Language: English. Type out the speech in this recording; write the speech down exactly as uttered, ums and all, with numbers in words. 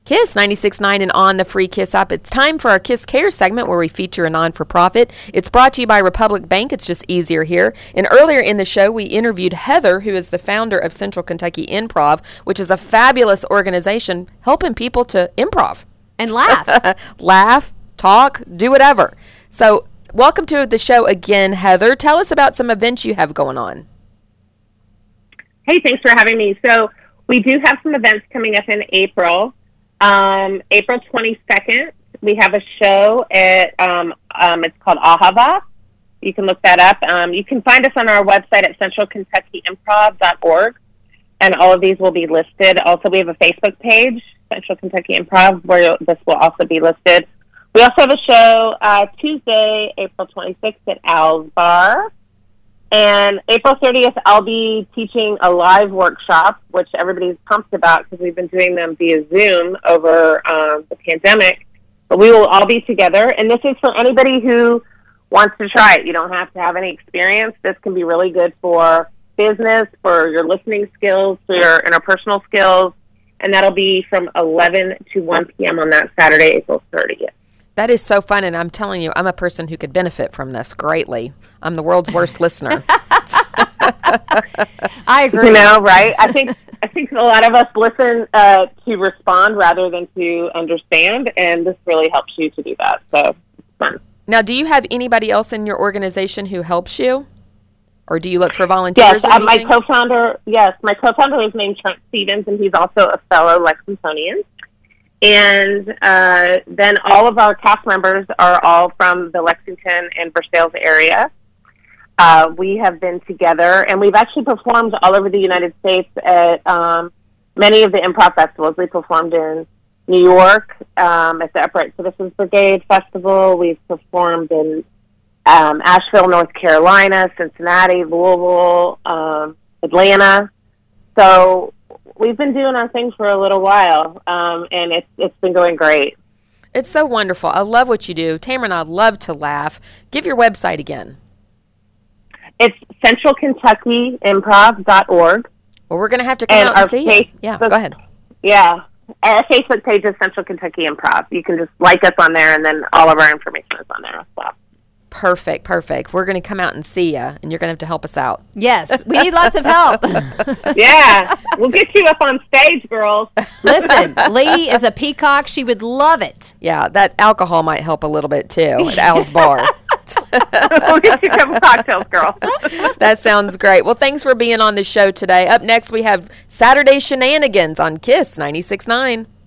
Kiss ninety-six point nine and on the free Kiss app. It's time for our Kiss Care segment where we feature a non-for-profit. It's brought to you by Republic Bank. It's just easier here. And earlier in the show, we interviewed Heather, who is the founder of Central Kentucky Improv, which is a fabulous organization helping people to improv. And laugh. Laugh, talk, do whatever. So welcome to the show again, Heather. Tell us about some events you have going on. Hey, thanks for having me. So we do have some events coming up in April. Um, April twenty-second, we have a show at, um, um, it's called Ahava. You can look that up. Um, you can find us on our website at central kentucky improv dot org, and all of these will be listed. Also, we have a Facebook page, Central Kentucky Improv, where this will also be listed. We also have a show uh, Tuesday, April twenty-sixth at Al's Bar. And April thirtieth, I'll be teaching a live workshop, which everybody's pumped about because we've been doing them via Zoom over um, the pandemic. But we will all be together. And this is for anybody who wants to try it. You don't have to have any experience. This can be really good for business, for your listening skills, for your interpersonal skills. And that'll be from eleven to one p.m. on that Saturday, April thirtieth. That is so fun, and I'm telling you, I'm a person who could benefit from this greatly. I'm the world's worst listener. I agree. You know, right? I think I think a lot of us listen uh, to respond rather than to understand, and this really helps you to do that. So it's fun. Now, do you have anybody else in your organization who helps you? Or do you look for volunteers? Yes, uh, my co-founder, yes, my co-founder is named Trent Stevens, and he's also a fellow Lexingtonian. And uh, then all of our cast members are all from the Lexington and Versailles area. Uh, we have been together, and we've actually performed all over the United States at um, many of the improv festivals. We performed in New York um, at the Upright Citizens Brigade Festival. We've performed in um, Asheville, North Carolina, Cincinnati, Louisville, um, Atlanta. So we've been doing our thing for a little while, um, and it's it's been going great. It's so wonderful. I love what you do. Tamara and I love to laugh. Give your website again. It's central kentucky improv dot org. Well, we're going to have to come and out and see face- you. Yeah, go ahead. Yeah. Our Facebook page is Central Kentucky Improv. You can just like us on there, and then all of our information is on there as well. Perfect, perfect. We're going to come out and see you, and you're going to have to help us out. Yes, we need lots of help. Yeah, we'll get you up on stage, girls. Listen, Lee is a peacock. She would love it. Yeah, that alcohol might help a little bit, too, at Al's Bar. We'll get you a couple cocktails, girl. That sounds great. Well, thanks for being on the show today. Up next, we have Saturday Shenanigans on Kiss ninety-six point nine.